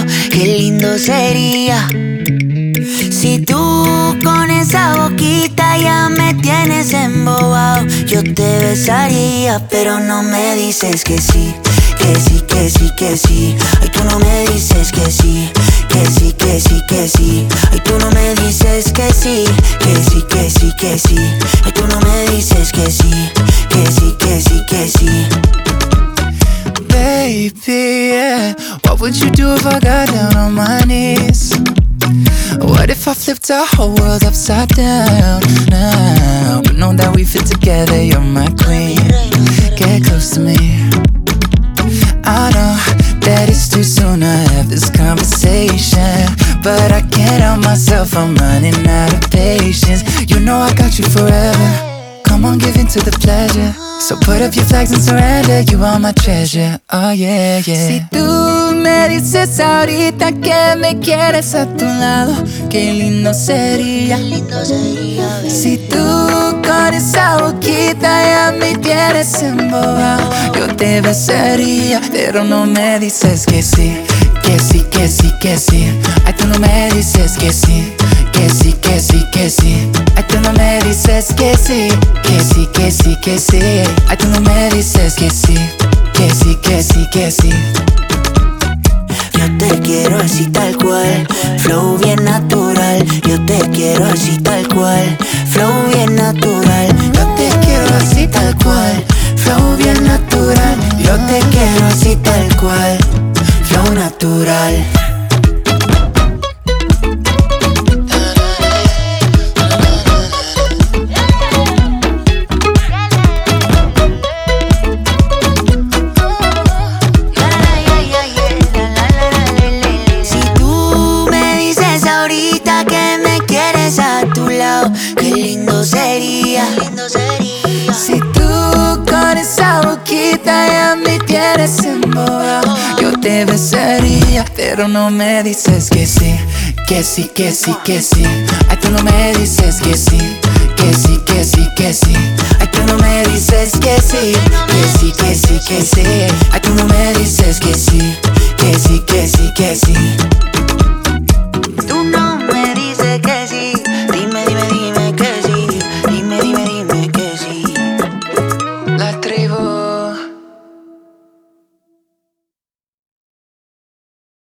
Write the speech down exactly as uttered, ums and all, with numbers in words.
qué lindo sería si tú con esa boquita ya me tienes embobado. Yo te besaría, pero no me dices que sí, que sí, que sí, que sí. Ay, tú no me dices que sí, que sí, que sí, que sí. Ay, tú no me dices que sí, que sí, que sí, que sí. Ay, tú no me dices que sí, que sí, que sí, que sí. Baby, yeah. What would you do if I got down on my knees? What if I flipped our whole world upside down now? You know that we fit together, you're my queen. Get close to me. I know that it's too soon to have this conversation, but I can't help myself, I'm running out of patience. You know I got you forever. Come on, give in to the pleasure. So put up your flags and surrender. You are my treasure, oh yeah, yeah. Si tú me dices ahorita que me quieres a tu lado, qué lindo sería, qué lindo sería, baby. Si tú con esa boquita ya me tienes embobado, yo te besaría, pero no me dices que sí, que sí, que sí, que sí. Ay, tú no me dices que sí, que sí, que sí, que sí. Ay, tú no me dices que sí, que sí, que sí, que sí. Ay, tú no me dices que sí, que sí, que sí, que sí. Yo te quiero así tal cual, flow bien natural. Yo te quiero así tal cual, flow bien natural. Yo te quiero así tal cual, flow bien natural. Yo te quiero así tal cual, flow natural. Qué lindo sería, qué lindo sería. Si tú con esa boquita ya me tienes embobado, yo te besaría, pero no me dices que sí, que sí, que sí, que sí. Ay, tú no me dices que sí, que sí, que sí, que sí. Ay, tú no me dices que sí, que sí, que sí, que sí. Ay, tú no me dices que sí, que sí, que sí, que sí.